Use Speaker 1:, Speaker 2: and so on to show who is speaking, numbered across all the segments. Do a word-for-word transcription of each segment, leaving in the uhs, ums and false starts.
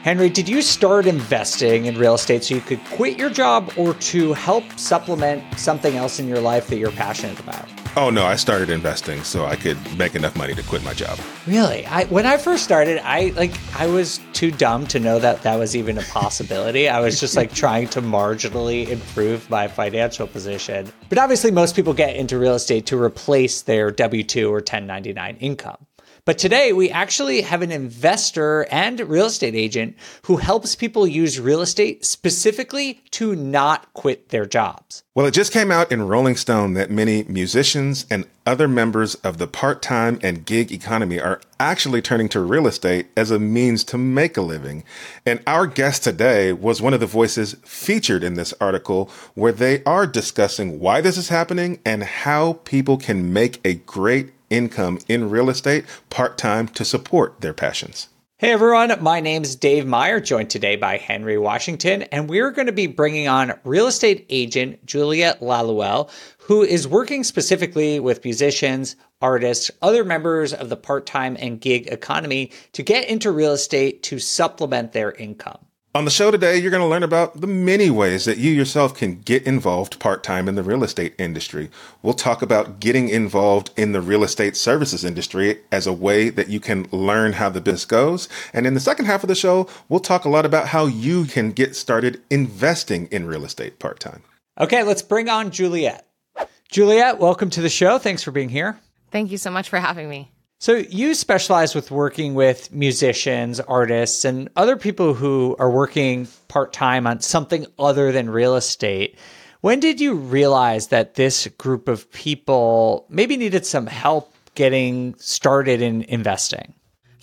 Speaker 1: Henry, did you start investing in real estate so you could quit your job or to help supplement something else in your life that you're passionate about?
Speaker 2: Oh, no, I started investing so I could make enough money to quit my job.
Speaker 1: Really? I, when I first started, I like I was too dumb to know that that was even a possibility. I was just like trying to marginally improve my financial position. But obviously, most people get into real estate to replace their W two or ten ninety-nine income. But today, we actually have an investor and real estate agent who helps people use real estate specifically to not quit their jobs.
Speaker 2: Well, it just came out in Rolling Stone that many musicians and other members of the part-time and gig economy are actually turning to real estate as a means to make a living. And our guest today was one of the voices featured in this article where they are discussing why this is happening and how people can make a great income in real estate part-time to support their passions.
Speaker 1: Hey everyone, my name's Dave Meyer, joined today by Henry Washington, and we're going to be bringing on real estate agent Juliette Lalouelle, who is working specifically with musicians, artists, other members of the part-time and gig economy to get into real estate to supplement their income.
Speaker 2: On the show today, you're going to learn about the many ways that you yourself can get involved part-time in the real estate industry. We'll talk about getting involved in the real estate services industry as a way that you can learn how the business goes. And in the second half of the show, we'll talk a lot about how you can get started investing in real estate part-time.
Speaker 1: Okay, let's bring on Juliette. Juliette, welcome to the show. Thanks for being here.
Speaker 3: Thank you so much for having me.
Speaker 1: So you specialize with working with musicians, artists, and other people who are working part-time on something other than real estate. When did you realize that this group of people maybe needed some help getting started in investing?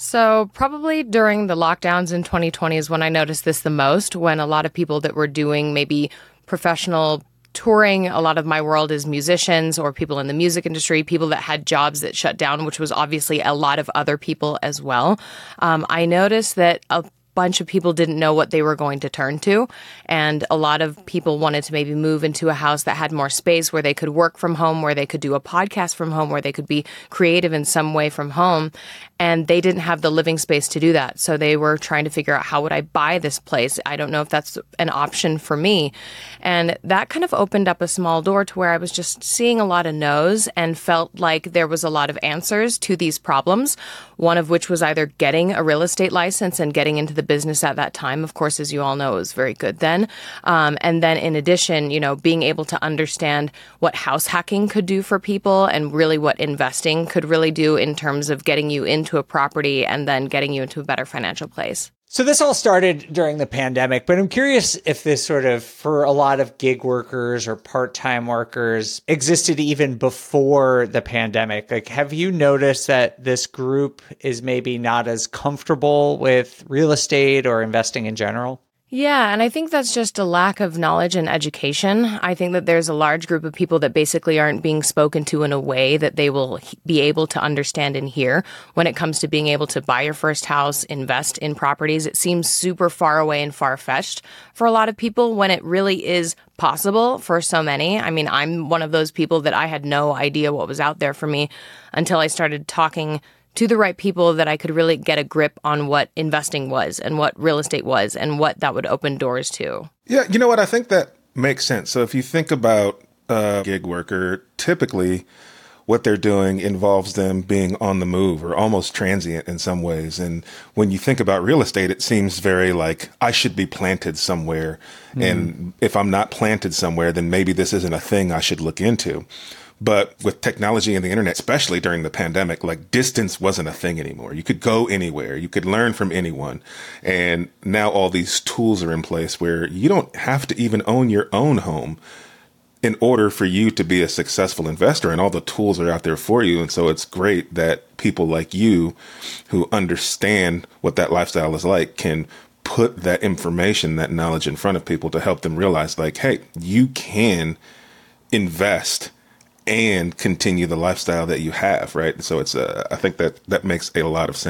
Speaker 3: So probably during the lockdowns in twenty twenty is when I noticed this the most, when a lot of people that were doing maybe professional touring, a lot of my world is musicians or people in the music industry, people that had jobs that shut down, which was obviously a lot of other people as well. Um, I noticed that a bunch of people didn't know what they were going to turn to. And a lot of people wanted to maybe move into a house that had more space where they could work from home, where they could do a podcast from home, where they could be creative in some way from home. And they didn't have the living space to do that. So they were trying to figure out, how would I buy this place? I don't know if that's an option for me. And that kind of opened up a small door to where I was just seeing a lot of no's and felt like there was a lot of answers to these problems. One of which was either getting a real estate license and getting into the business at that time. Of course, as you all know, it was very good then. Um, and then in addition, you know, being able to understand what house hacking could do for people and really what investing could really do in terms of getting you into a property and then getting you into a better financial place.
Speaker 1: So this all started during the pandemic, but I'm curious if this sort of, for a lot of gig workers or part-time workers, existed even before the pandemic. Like, have you noticed that this group is maybe not as comfortable with real estate or investing in general?
Speaker 3: Yeah, and I think that's just a lack of knowledge and education. I think that there's a large group of people that basically aren't being spoken to in a way that they will be able to understand and hear when it comes to being able to buy your first house, invest in properties. It seems super far away and far-fetched for a lot of people when it really is possible for so many. I mean, I'm one of those people that I had no idea what was out there for me until I started talking to the right people that I could really get a grip on what investing was and what real estate was and what that would open doors to.
Speaker 2: Yeah, you know what? I think that makes sense. So if you think about a gig worker, typically what they're doing involves them being on the move or almost transient in some ways. And when you think about real estate, it seems very like I should be planted somewhere. Mm. And if I'm not planted somewhere, then maybe this isn't a thing I should look into. But with technology and the internet, especially during the pandemic, like distance wasn't a thing anymore. You could go anywhere. You could learn from anyone. And now all these tools are in place where you don't have to even own your own home in order for you to be a successful investor. And all the tools are out there for you. And so it's great that people like you who understand what that lifestyle is like can put that information, that knowledge in front of people to help them realize like, hey, you can invest and continue the lifestyle that you have, right? So it's, uh, I think that that makes a lot of sense.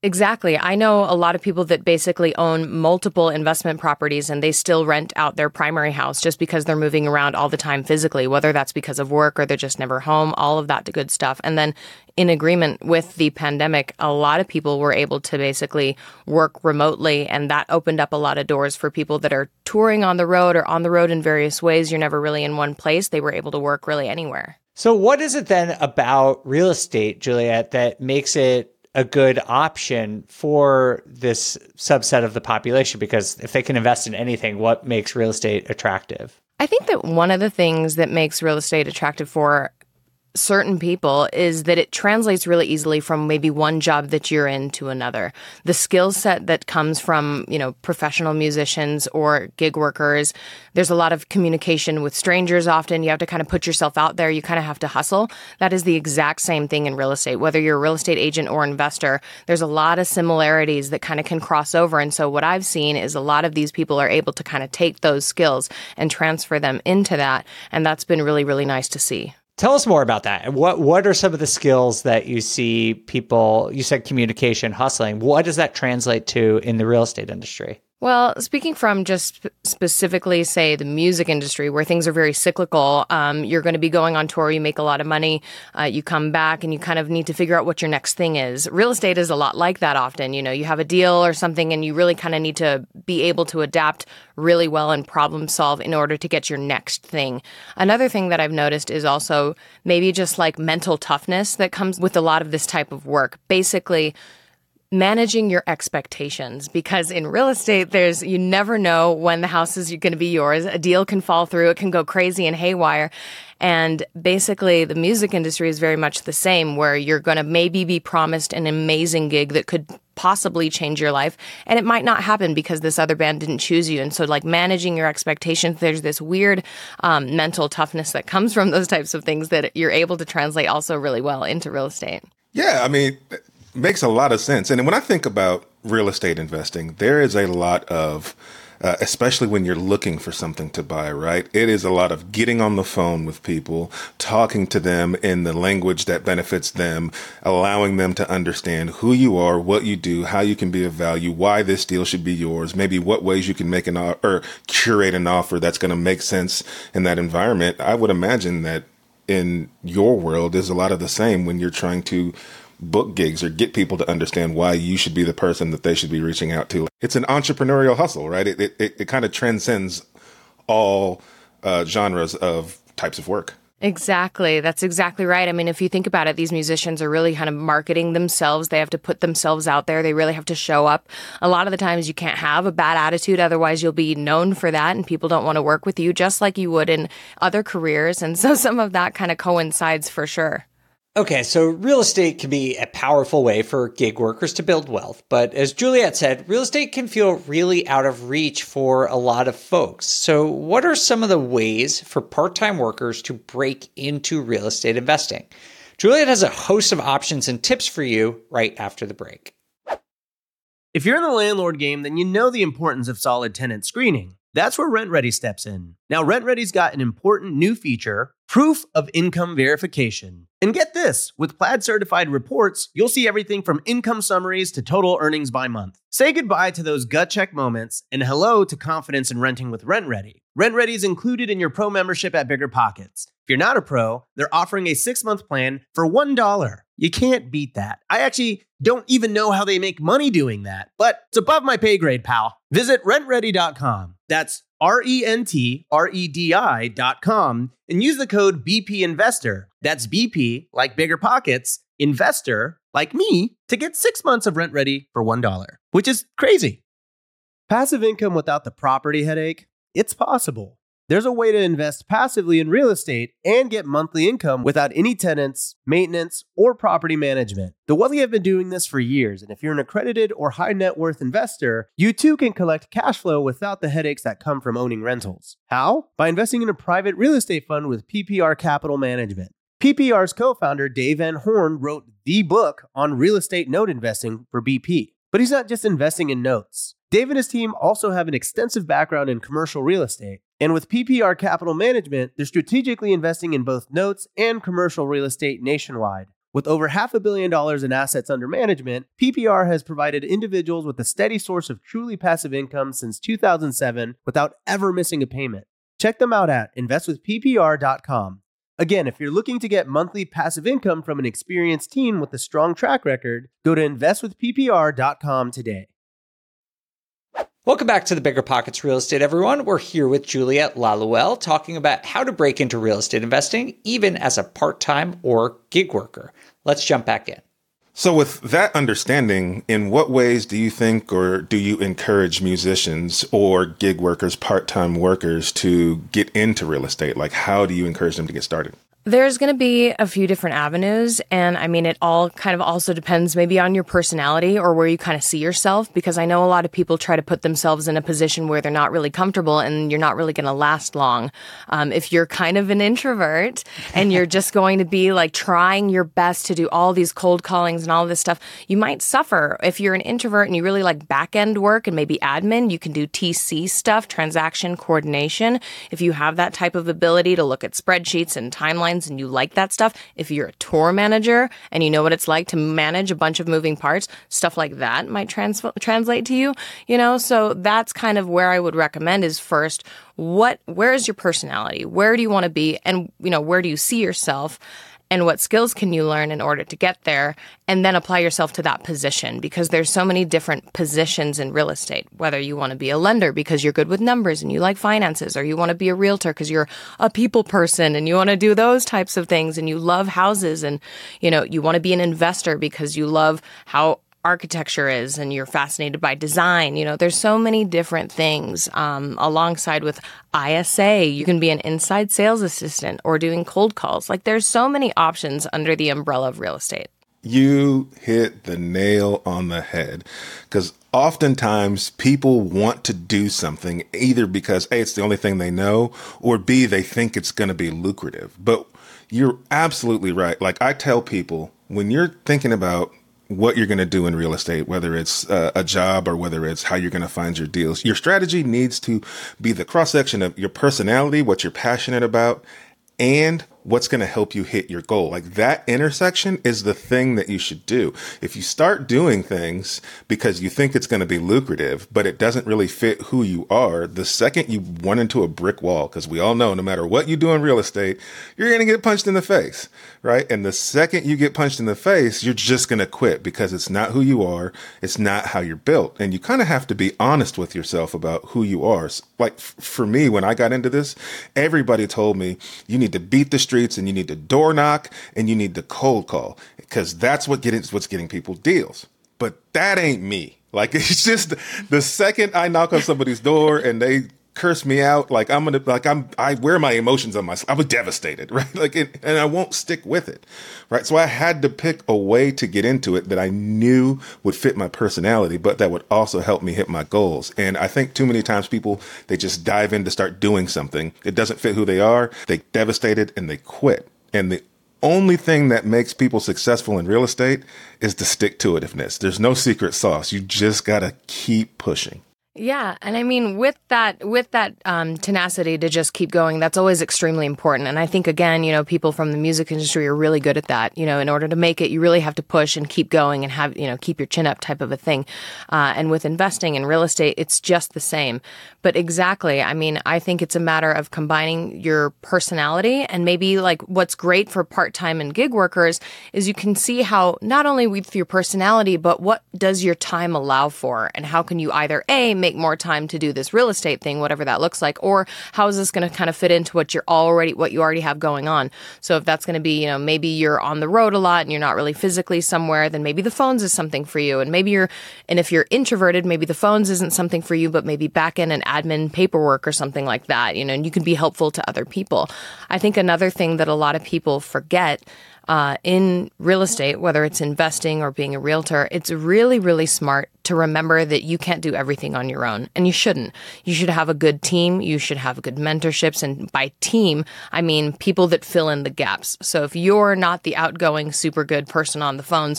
Speaker 3: Exactly. I know a lot of people that basically own multiple investment properties and they still rent out their primary house just because they're moving around all the time physically, whether that's because of work or they're just never home, all of that good stuff. And then in agreement with the pandemic, a lot of people were able to basically work remotely, and that opened up a lot of doors for people that are touring on the road or on the road in various ways. You're never really in one place. They were able to work really anywhere.
Speaker 1: So what is it then about real estate, Juliet, that makes it a good option for this subset of the population? Because if they can invest in anything, what makes real estate attractive?
Speaker 3: I think that one of the things that makes real estate attractive for certain people is that it translates really easily from maybe one job that you're in to another. The skill set that comes from, you know, professional musicians or gig workers, there's a lot of communication with strangers often. You have to kind of put yourself out there. You kind of have to hustle. That is the exact same thing in real estate. Whether you're a real estate agent or investor, there's a lot of similarities that kind of can cross over. And so what I've seen is a lot of these people are able to kind of take those skills and transfer them into that. And that's been really, really nice to see.
Speaker 1: Tell us more about that. What what are some of the skills that you see people, you said communication, hustling. What does that translate to in the real estate industry?
Speaker 3: Well, speaking from just specifically, say, the music industry, where things are very cyclical, um, you're going to be going on tour, you make a lot of money, uh, you come back, and you kind of need to figure out what your next thing is. Real estate is a lot like that often. You know, you have a deal or something, and you really kind of need to be able to adapt really well and problem solve in order to get your next thing. Another thing that I've noticed is also maybe just like mental toughness that comes with a lot of this type of work. Basically, managing your expectations, because in real estate, there's you never know when the house is going to be yours. A deal can fall through. It can go crazy and haywire. And basically, the music industry is very much the same, where you're going to maybe be promised an amazing gig that could possibly change your life, and it might not happen because this other band didn't choose you. And so, like, managing your expectations, there's this weird um, mental toughness that comes from those types of things that you're able to translate also really well into real estate.
Speaker 2: Yeah, I mean, it makes a lot of sense. And when I think about real estate investing, there is a lot of, uh, especially when you're looking for something to buy, right? It is a lot of getting on the phone with people, talking to them in the language that benefits them, allowing them to understand who you are, what you do, how you can be of value, why this deal should be yours, maybe what ways you can make an offer or curate an offer that's going to make sense in that environment. I would imagine that in your world is a lot of the same when you're trying to book gigs or get people to understand why you should be the person that they should be reaching out to. It's an entrepreneurial hustle, right? It it, it kind of transcends all uh, genres of types of work.
Speaker 3: Exactly. That's exactly right. I mean, if you think about it, these musicians are really kind of marketing themselves. They have to put themselves out there. They really have to show up. A lot of the times you can't have a bad attitude. Otherwise, you'll be known for that and people don't want to work with you just like you would in other careers. And so some of that kind of coincides for sure.
Speaker 1: Okay, so real estate can be a powerful way for gig workers to build wealth. But as Juliet said, real estate can feel really out of reach for a lot of folks. So what are some of the ways for part-time workers to break into real estate investing? Juliet has a host of options and tips for you right after the break.
Speaker 4: If you're in the landlord game, then you know the importance of solid tenant screening. That's where RentRedi steps in. Now, RentRedi's got an important new feature, proof of income verification. And get this, with Plaid certified reports, you'll see everything from income summaries to total earnings by month. Say goodbye to those gut check moments and hello to confidence in renting with RentRedi. RentRedi is included in your pro membership at BiggerPockets. If you're not a pro, they're offering a six-month plan for one dollar. You can't beat that. I actually don't even know how they make money doing that, but it's above my pay grade, pal. Visit rent ready dot com. That's R E N T R E D I dot com and use the code B P Investor. That's B P, like Bigger Pockets, Investor, like me, to get six months of RentRedi for one dollar, which is crazy. Passive income without the property headache? It's possible. There's a way to invest passively in real estate and get monthly income without any tenants, maintenance, or property management. The Wealthy have been doing this for years, and if you're an accredited or high net worth investor, you too can collect cash flow without the headaches that come from owning rentals. How? By investing in a private real estate fund with P P R Capital Management. P P R's co-founder Dave Van Horn wrote the book on real estate note investing for B P. But he's not just investing in notes. Dave and his team also have an extensive background in commercial real estate. And with P P R Capital Management, they're strategically investing in both notes and commercial real estate nationwide. With over half a billion dollars in assets under management, P P R has provided individuals with a steady source of truly passive income since two thousand seven without ever missing a payment. Check them out at invest with P P R dot com. Again, if you're looking to get monthly passive income from an experienced team with a strong track record, go to invest with P P R dot com today.
Speaker 1: Welcome back to the Bigger Pockets Real Estate, everyone. We're here with Juliet Lalouelle talking about how to break into real estate investing, even as a part-time or gig worker. Let's jump back in.
Speaker 2: So with that understanding, in what ways do you think or do you encourage musicians or gig workers, part-time workers to get into real estate? Like, how do you encourage them to get started?
Speaker 3: There's going to be a few different avenues. And I mean, it all kind of also depends maybe on your personality or where you kind of see yourself, because I know a lot of people try to put themselves in a position where they're not really comfortable and you're not really going to last long. Um, if you're kind of an introvert and you're just going to be like trying your best to do all these cold callings and all this stuff, you might suffer. If you're an introvert and you really like back end work and maybe admin, you can do T C stuff, transaction coordination. If you have that type of ability to look at spreadsheets and timelines, and you like that stuff, if you're a tour manager and you know what it's like to manage a bunch of moving parts, stuff like that might trans- translate to you, you know? So that's kind of where I would recommend is first, what, where is your personality? Where do you want to be? And, you know, where do you see yourself? And what skills can you learn in order to get there? And then apply yourself to that position, because there's so many different positions in real estate, whether you want to be a lender because you're good with numbers and you like finances, or you want to be a realtor because you're a people person and you want to do those types of things and you love houses, and, you know, you want to be an investor because you love how architecture is and you're fascinated by design. You know, there's so many different things. Um, alongside with I S A, you can be an inside sales assistant or doing cold calls. Like, there's so many options under the umbrella of real estate.
Speaker 2: You hit the nail on the head, because oftentimes people want to do something either because A, it's the only thing they know, or B, they think it's going to be lucrative. But you're absolutely right. Like, I tell people, when you're thinking about what you're going to do in real estate, whether it's uh, a job or whether it's how you're going to find your deals, your strategy needs to be the cross section of your personality, what you're passionate about, and what's going to help you hit your goal. Like, that intersection is the thing that you should do. If you start doing things because you think it's going to be lucrative, but it doesn't really fit who you are, the second you run into a brick wall, because we all know no matter what you do in real estate, you're going to get punched in the face, right? And the second you get punched in the face, you're just going to quit because it's not who you are. It's not how you're built. And you kind of have to be honest with yourself about who you are. Like, f- for me, when I got into this, everybody told me you need to beat the streets and you need to door knock and you need to cold call, because that's what getting what's getting people deals. But that ain't me. Like, it's just the second I knock on somebody's door and they curse me out, like I'm gonna like I'm I wear my emotions on my I was devastated, right? Like, it, and I won't stick with it, right? So I had to pick a way to get into it that I knew would fit my personality, but that would also help me hit my goals. And I think too many times people, they just dive in to start doing something. It doesn't fit who they are. They devastated and they quit. And the only thing that makes people successful in real estate is the stick-to-itiveness. There's no secret sauce. You just gotta keep pushing.
Speaker 3: Yeah. And I mean, with that, with that um, tenacity to just keep going, that's always extremely important. And I think, again, you know, people from the music industry are really good at that. You know, in order to make it, you really have to push and keep going and have, you know, keep your chin up type of a thing. Uh, and with investing in real estate, it's just the same. But exactly, I mean, I think it's a matter of combining your personality, and maybe like what's great for part-time and gig workers is you can see how not only with your personality, but what does your time allow for, and how can you either A, make more time to do this real estate thing, whatever that looks like, or how is this going to kind of fit into what you're already, what you already have going on. So if that's going to be, you know, maybe you're on the road a lot and you're not really physically somewhere, then maybe the phones is something for you. And maybe you're, and if you're introverted, maybe the phones isn't something for you, but maybe back end and admin paperwork or something like that, you know, and you can be helpful to other people. I think another thing that a lot of people forget Uh, in real estate, whether it's investing or being a realtor, it's really, really smart to remember that you can't do everything on your own, and you shouldn't. You should have a good team. You should have good mentorships. And by team, I mean people that fill in the gaps. So if you're not the outgoing, super good person on the phones,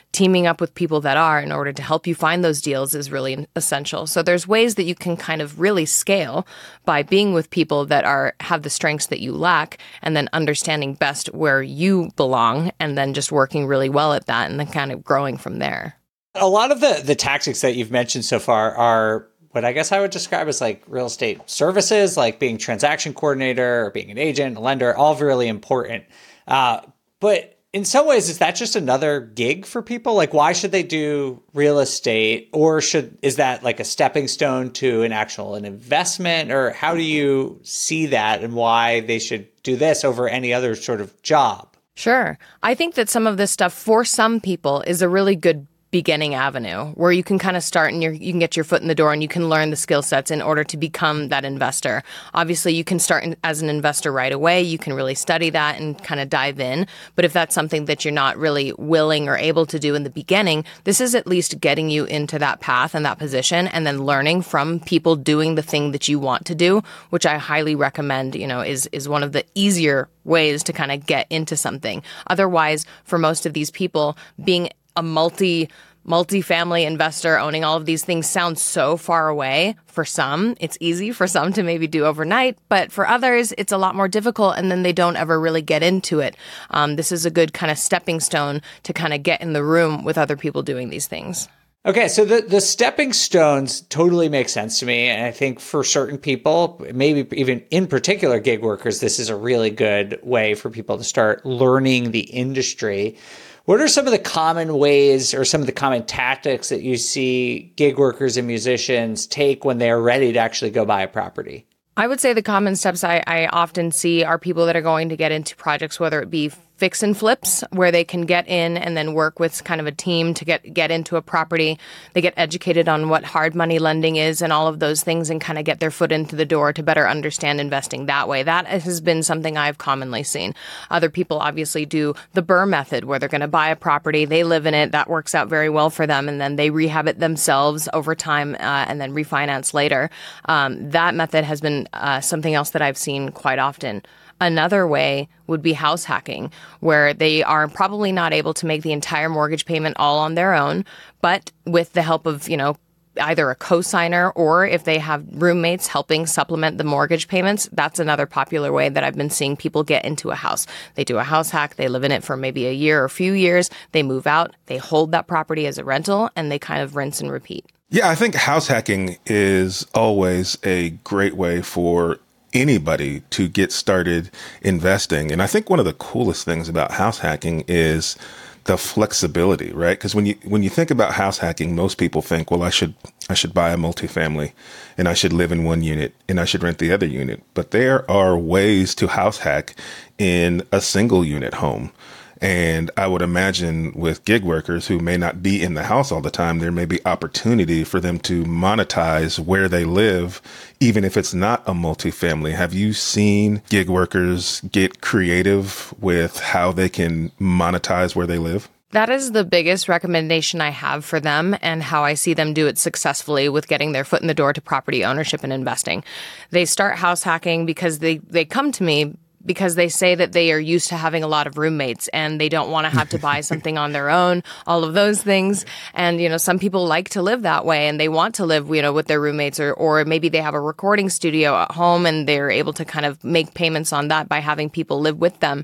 Speaker 3: teaming up with people that are in order to help you find those deals is really essential. So there's ways that you can kind of really scale by being with people that are have the strengths that you lack, and then understanding best where you belong, and then just working really well at that, and then kind of growing from there.
Speaker 1: A lot of the the tactics that you've mentioned so far are what I guess I would describe as like real estate services, like being transaction coordinator or being an agent, a lender, all really important. Uh, but in some ways, is that just another gig for people? Like, why should they do real estate, or should is that like a stepping stone to an actual an investment, or how do you see that and why they should do this over any other sort of job?
Speaker 3: Sure. I think that some of this stuff for some people is a really good beginning avenue where you can kind of start and you're, you can get your foot in the door and you can learn the skill sets in order to become that investor. Obviously, you can start in, as an investor right away. You can really study that and kind of dive in. But if that's something that you're not really willing or able to do in the beginning, this is at least getting you into that path and that position, and then learning from people doing the thing that you want to do, which I highly recommend, you know, is, is one of the easier ways to kind of get into something. Otherwise, for most of these people, being a multi multi-family investor owning all of these things sounds so far away. For some, it's easy for some to maybe do overnight, but for others, it's a lot more difficult, and then they don't ever really get into it. Um, this is a good kind of stepping stone to kind of get in the room with other people doing these things.
Speaker 1: Okay, so the, the stepping stones totally make sense to me. And I think for certain people, maybe even in particular gig workers, this is a really good way for people to start learning the industry. What are some of the common ways or some of the common tactics that you see gig workers and musicians take when they're ready to actually go buy a property?
Speaker 3: I would say the common steps I, I often see are people that are going to get into projects, whether it be fix and flips, where they can get in and then work with kind of a team to get, get into a property. They get educated on what hard money lending is and all of those things, and kind of get their foot into the door to better understand investing that way. That has been something I've commonly seen. Other people obviously do the BRRRR method, where they're going to buy a property, they live in it, that works out very well for them, and then they rehab it themselves over time uh, and then refinance later. Um, that method has been uh, something else that I've seen quite often. Another way would be house hacking, where they are probably not able to make the entire mortgage payment all on their own, but with the help of, you know, either a co-signer, or if they have roommates helping supplement the mortgage payments, that's another popular way that I've been seeing people get into a house. They do a house hack, they live in it for maybe a year or a few years, they move out, they hold that property as a rental, and they kind of rinse and repeat.
Speaker 2: Yeah, I think house hacking is always a great way for anybody to get started investing. And I think one of the coolest things about house hacking is the flexibility, right? Because when you when you think about house hacking, most people think, well, I should I should buy a multifamily and I should live in one unit and I should rent the other unit. But there are ways to house hack in a single unit home. And I would imagine with gig workers who may not be in the house all the time, there may be opportunity for them to monetize where they live, even if it's not a multifamily. Have you seen gig workers get creative with how they can monetize where they live?
Speaker 3: That is the biggest recommendation I have for them, and how I see them do it successfully with getting their foot in the door to property ownership and investing. They start house hacking because they, they come to me because they say that they are used to having a lot of roommates and they don't want to have to buy something on their own, all of those things. And, you know, some people like to live that way and they want to live, you know, with their roommates, or, or maybe they have a recording studio at home and they're able to kind of make payments on that by having people live with them.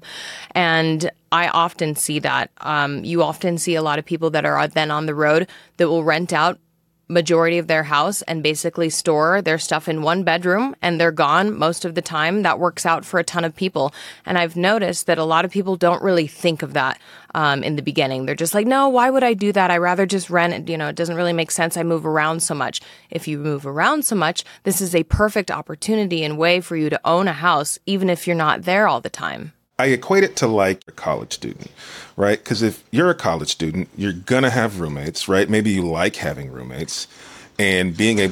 Speaker 3: And I often see that. Um, you often see a lot of people that are then on the road that will rent out majority of their house and basically store their stuff in one bedroom, and they're gone most of the time. That works out for a ton of people. And I've noticed that a lot of people don't really think of that um, in the beginning. They're just like, no, why would I do that? I rather just rent it. You know, it doesn't really make sense. I move around so much. If you move around so much, this is a perfect opportunity and way for you to own a house, even if you're not there all the time.
Speaker 2: I equate it to like a college student, right? Because if you're a college student, you're going to have roommates, right? Maybe you like having roommates, and being able to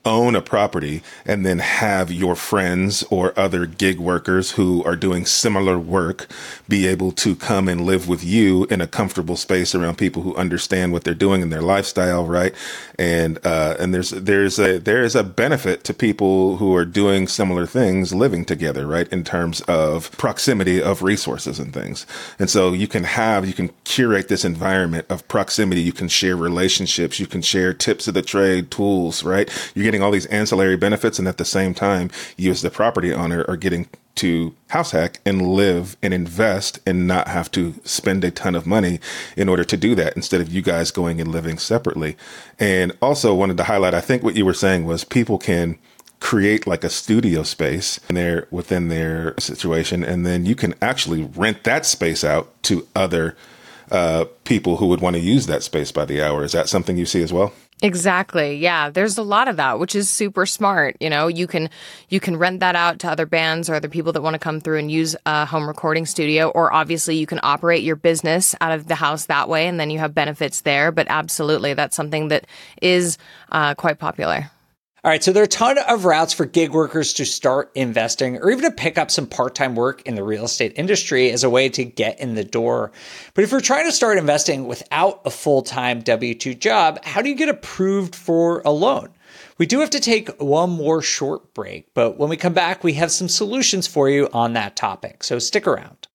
Speaker 2: own a property and then have your friends or other gig workers who are doing similar work be able to come and live with you in a comfortable space around people who understand what they're doing in their lifestyle, right? And uh, and there's there's a there is a benefit to people who are doing similar things living together, right? In terms of proximity of resources and things. And so you can have you can curate this environment of proximity. You can share relationships. You can share tips of the trade, tools, right? You're getting all these ancillary benefits, and at the same time, you as the property owner are getting to house hack and live and invest and not have to spend a ton of money in order to do that, instead of you guys going and living separately. And also wanted to highlight, I think what you were saying was people can create like a studio space in their, within their situation, and then you can actually rent that space out to other uh, people who would want to use that space by the hour. Is that something you see as well?
Speaker 3: Exactly. Yeah. There's a lot of that, which is super smart. You know, you can you can rent that out to other bands or other people that want to come through and use a home recording studio. Or obviously you can operate your business out of the house that way, and then you have benefits there. But absolutely, that's something that is uh, quite popular.
Speaker 1: All right, so there are a ton of routes for gig workers to start investing or even to pick up some part-time work in the real estate industry as a way to get in the door. But if you're trying to start investing without a full-time W two job, how do you get approved for a loan? We do have to take one more short break, but when we come back, we have some solutions for you on that topic. So stick around.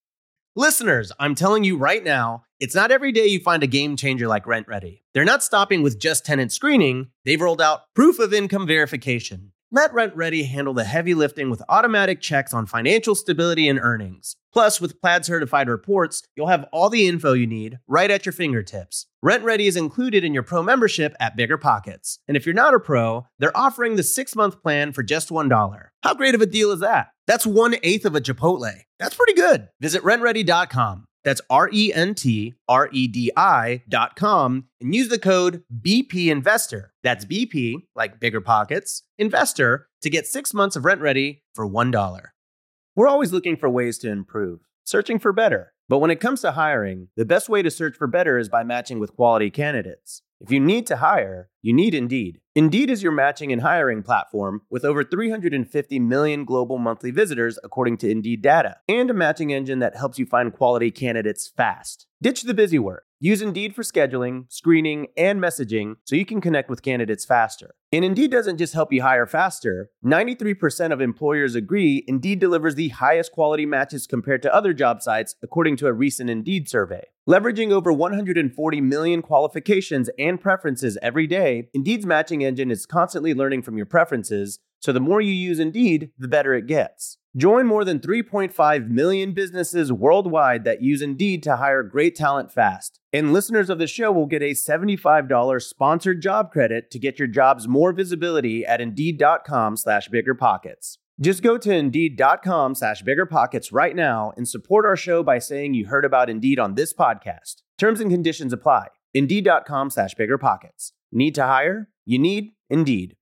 Speaker 4: Listeners, I'm telling you right now, it's not every day you find a game changer like RentRedi. They're not stopping with just tenant screening. They've rolled out proof of income verification. Let RentRedi handle the heavy lifting with automatic checks on financial stability and earnings. Plus, with Plaid certified reports, you'll have all the info you need right at your fingertips. RentRedi is included in your pro membership at Bigger Pockets. And if you're not a pro, they're offering the six-month plan for just one dollar. How great of a deal is that? That's one-eighth of a Chipotle. That's pretty good. Visit rent ready dot com. That's R E N T R E D I dot com and use the code B P Investor. That's B P, like Bigger Pockets, Investor, to get six months of RentRedi for one dollar. We're always looking for ways to improve, searching for better. But when it comes to hiring, the best way to search for better is by matching with quality candidates. If you need to hire, you need Indeed. Indeed is your matching and hiring platform with over three hundred fifty million global monthly visitors according to Indeed data, and a matching engine that helps you find quality candidates fast. Ditch the busy work. Use Indeed for scheduling, screening, and messaging so you can connect with candidates faster. And Indeed doesn't just help you hire faster. ninety-three percent of employers agree Indeed delivers the highest quality matches compared to other job sites, according to a recent Indeed survey. Leveraging over one hundred forty million qualifications and preferences every day, Indeed's matching engine is constantly learning from your preferences, so the more you use Indeed, the better it gets. Join more than three point five million businesses worldwide that use Indeed to hire great talent fast. And listeners of the show will get a seventy-five dollars sponsored job credit to get your jobs more visibility at Indeed.com slash BiggerPockets. Just go to Indeed.com slash BiggerPockets right now and support our show by saying you heard about Indeed on this podcast. Terms and conditions apply. Indeed.com slash BiggerPockets. Need to hire? You need Indeed.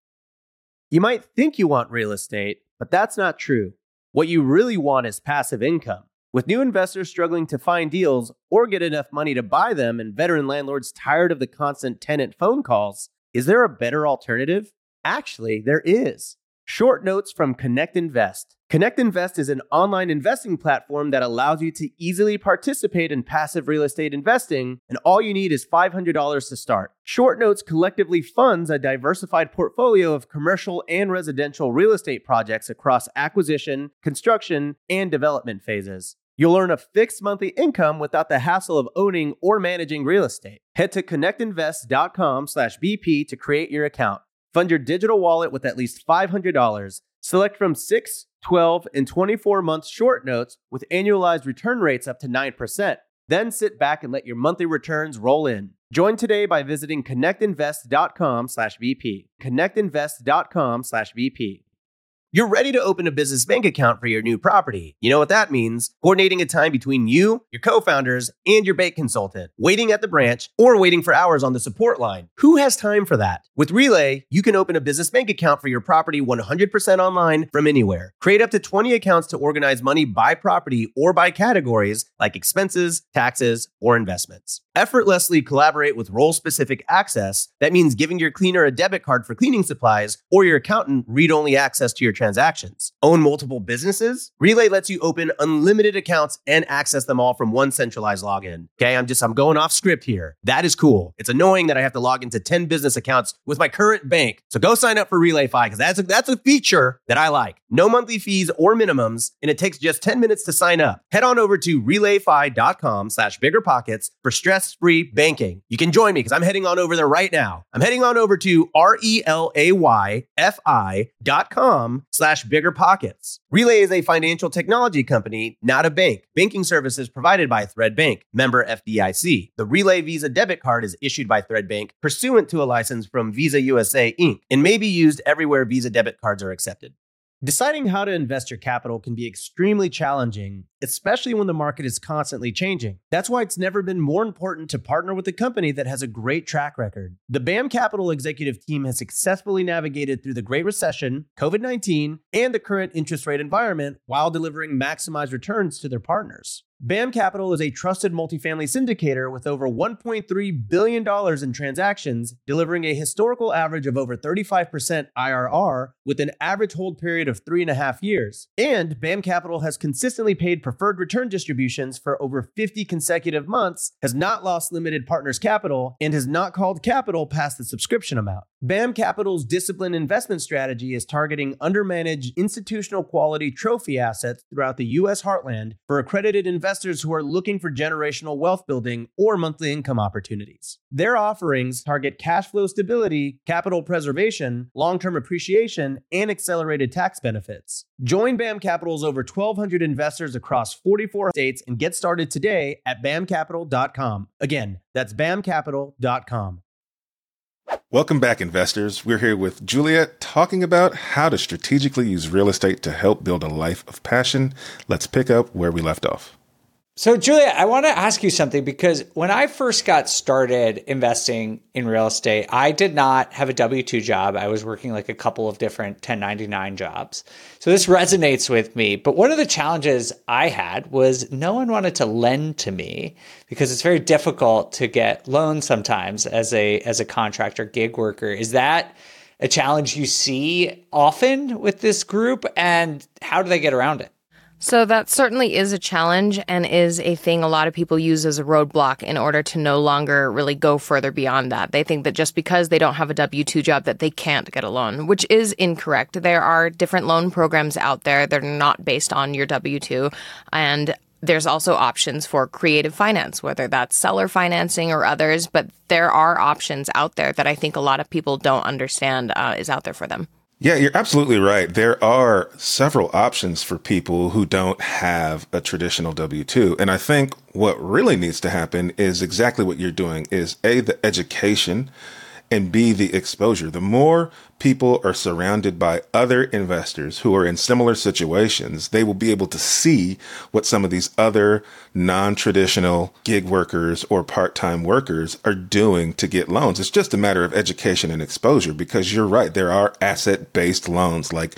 Speaker 4: You might think you want real estate, but that's not true. What you really want is passive income. With new investors struggling to find deals or get enough money to buy them and veteran landlords tired of the constant tenant phone calls, is there a better alternative? Actually, there is. Short notes from Connect Invest. Connect Invest is an online investing platform that allows you to easily participate in passive real estate investing, and all you need is five hundred dollars to start. Short Notes collectively funds a diversified portfolio of commercial and residential real estate projects across acquisition, construction, and development phases. You'll earn a fixed monthly income without the hassle of owning or managing real estate. Head to connectinvest.com slash BP to create your account. Fund your digital wallet with at least five hundred dollars. Select from six, twelve, and twenty-four month short notes with annualized return rates up to nine percent. Then sit back and let your monthly returns roll in. Join today by visiting connectinvest.com slash BP. connectinvest.com slash BP. You're ready to open a business bank account for your new property. You know what that means? Coordinating a time between you, your co-founders, and your bank consultant, waiting at the branch, or waiting for hours on the support line. Who has time for that? With Relay, you can open a business bank account for your property one hundred percent online from anywhere. Create up to twenty accounts to organize money by property or by categories like expenses, taxes, or investments. Effortlessly collaborate with role-specific access. That means giving your cleaner a debit card for cleaning supplies or your accountant read-only access to your transactions. Own multiple businesses? Relay lets you open unlimited accounts and access them all from one centralized login. Okay, I'm just, I'm going off script here. That is cool. It's annoying that I have to log into ten business accounts with my current bank. So go sign up for RelayFi because that's a, that's a feature that I like. No monthly fees or minimums, and it takes just ten minutes to sign up. Head on over to relayfi.com slash biggerpockets for stress-free banking. You can join me because I'm heading on over there right now. I'm heading on over to R-E-L-A-Y-F-I dot com slash bigger pockets. Relay is a financial technology company, not a bank. Banking services provided by Thread Bank, member F D I C. The Relay Visa debit card is issued by Thread Bank pursuant to a license from Visa U S A, Incorporated and may be used everywhere Visa debit cards are accepted. Deciding how to invest your capital can be extremely challenging, especially when the market is constantly changing. That's why it's never been more important to partner with a company that has a great track record. The B A M Capital executive team has successfully navigated through the Great Recession, covid nineteen, and the current interest rate environment while delivering maximized returns to their partners. B A M Capital is a trusted multifamily syndicator with over one point three billion dollars in transactions, delivering a historical average of over thirty-five percent I R R with an average hold period of three and a half years. And B A M Capital has consistently paid preferred return distributions for over fifty consecutive months, has not lost limited partners capital, and has not called capital past the subscription amount. B A M Capital's disciplined investment strategy is targeting undermanaged institutional quality trophy assets throughout the U S heartland for accredited investors who are looking for generational wealth building or monthly income opportunities. Their offerings target cash flow stability, capital preservation, long-term appreciation, and accelerated tax benefits. Join B A M Capital's over twelve hundred investors across forty-four states and get started today at bam capital dot com. Again, that's bam capital dot com.
Speaker 2: Welcome back, investors. We're here with Juliet talking about how to strategically use real estate to help build a life of passion. Let's pick up where we left off.
Speaker 1: So, Julia, I want to ask you something because when I first got started investing in real estate, I did not have a W two job. I was working like a couple of different ten ninety-nine jobs. So this resonates with me. But one of the challenges I had was no one wanted to lend to me because it's very difficult to get loans sometimes as a as a contractor gig worker. Is that a challenge you see often with this group? And how do they get around it?
Speaker 3: So that certainly is a challenge and is a thing a lot of people use as a roadblock in order to no longer really go further beyond that. They think that just because they don't have a W two job that they can't get a loan, which is incorrect. There are different loan programs out there that are not based on your W two, and there's also options for creative finance, whether that's seller financing or others, but there are options out there that I think a lot of people don't understand uh, is out there for them.
Speaker 2: Yeah, you're absolutely right. There are several options for people who don't have a traditional W two. And I think what really needs to happen is exactly what you're doing is A, the education, and B, the exposure. The more people are surrounded by other investors who are in similar situations, they will be able to see what some of these other non-traditional gig workers or part-time workers are doing to get loans. It's just a matter of education and exposure because you're right. There are asset-based loans like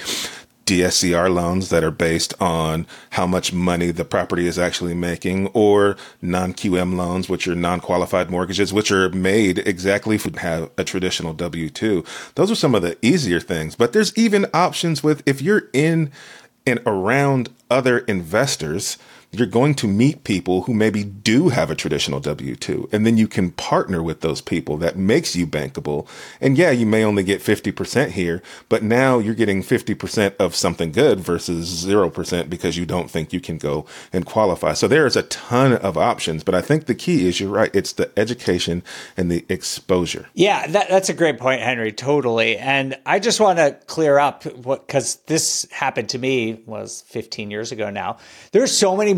Speaker 2: D S C R loans that are based on how much money the property is actually making, or non-Q M loans, which are non-qualified mortgages, which are made exactly to have a traditional W two. Those are some of the easier things. But there's even options with, if you're in and around other investors, you're going to meet people who maybe do have a traditional W two, and then you can partner with those people. That makes you bankable. And yeah, you may only get fifty percent here, but now you're getting fifty percent of something good versus zero percent because you don't think you can go and qualify. So there is a ton of options, but I think the key is, you're right, it's the education and the exposure.
Speaker 1: Yeah, that, that's a great point, Henry. Totally. And I just want to clear up what, because this happened to me was fifteen years ago now. There's so many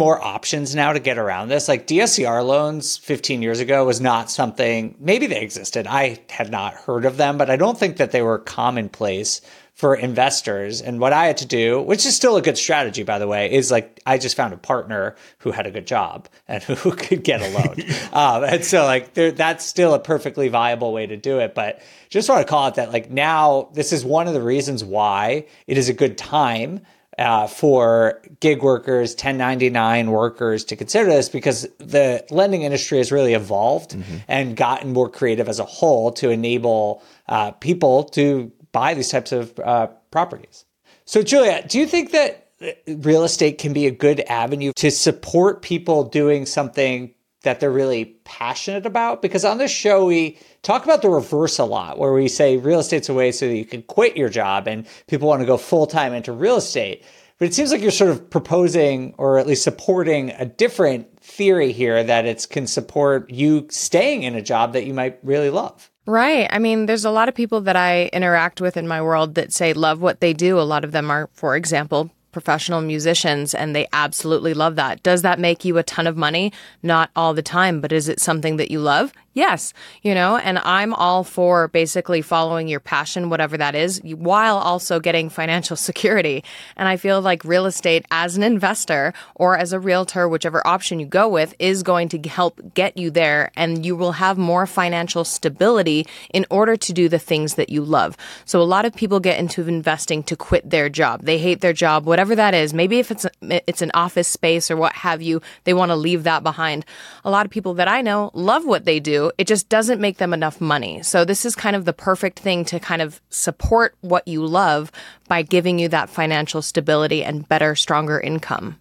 Speaker 1: more options now to get around this. Like D S C R loans fifteen years ago was not something, maybe they existed. I had not heard of them, but I don't think that they were commonplace for investors. And what I had to do, which is still a good strategy, by the way, is like I just found a partner who had a good job and who could get a loan. um, and so like there, that's still a perfectly viable way to do it. But just want to call it that like now this is one of the reasons why it is a good time uh, for gig workers, ten ninety-nine workers to consider this, because the lending industry has really evolved mm-hmm. and gotten more creative as a whole to enable uh, people to buy these types of uh, properties. So Julia, do you think that real estate can be a good avenue to support people doing something that they're really passionate about? Because on this show, we talk about the reverse a lot, where we say real estate's a way so that you can quit your job and people want to go full-time into real estate. But it seems like you're sort of proposing, or at least supporting, a different theory here, that it can support you staying in a job that you might really love.
Speaker 3: Right. I mean, there's a lot of people that I interact with in my world that say love what they do. A lot of them are, for example, professional musicians, and they absolutely love that. Does that make you a ton of money? Not all the time, but is it something that you love? Yes, you know, and I'm all for basically following your passion, whatever that is, while also getting financial security. And I feel like real estate as an investor or as a realtor, whichever option you go with, is going to help get you there, and you will have more financial stability in order to do the things that you love. So a lot of people get into investing to quit their job. They hate their job, whatever that is. Maybe if it's a, it's an office space or what have you, they want to leave that behind. A lot of people that I know love what they do. It just doesn't make them enough money. So this is kind of the perfect thing to kind of support what you love by giving you that financial stability and better, stronger income.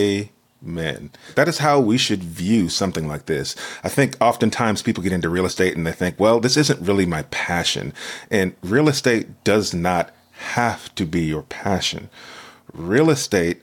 Speaker 2: Amen. That is how we should view something like this. I think oftentimes people get into real estate and they think, well, this isn't really my passion. And real estate does not have to be your passion. Real estate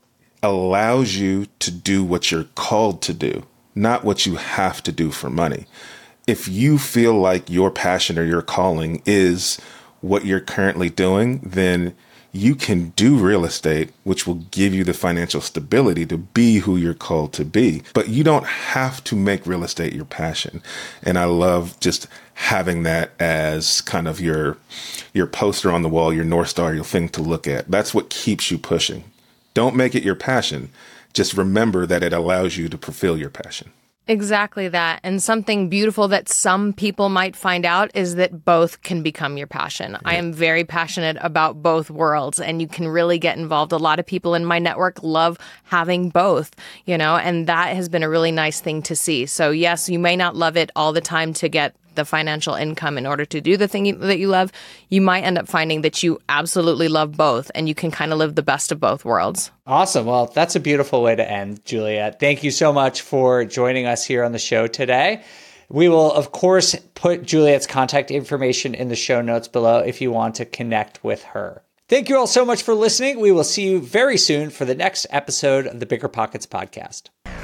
Speaker 2: allows you to do what you're called to do, not what you have to do for money. If you feel like your passion or your calling is what you're currently doing, then you can do real estate, which will give you the financial stability to be who you're called to be. But you don't have to make real estate your passion. And I love just having that as kind of your, your poster on the wall, your North Star, your thing to look at. That's what keeps you pushing. Don't make it your passion. Just remember that it allows you to fulfill your passion.
Speaker 3: Exactly that. And something beautiful that some people might find out is that both can become your passion. Yeah. I am very passionate about both worlds, and you can really get involved. A lot of people in my network love having both, you know, and that has been a really nice thing to see. So yes, you may not love it all the time to get the financial income in order to do the thing you, that you love. You might end up finding that you absolutely love both, and you can kind of live the best of both worlds.
Speaker 1: Awesome. Well, that's a beautiful way to end, Juliet. Thank you so much for joining us here on the show today. We will, of course, put Juliet's contact information in the show notes below if you want to connect with her. Thank you all so much for listening. We will see you very soon for the next episode of the Bigger Pockets podcast.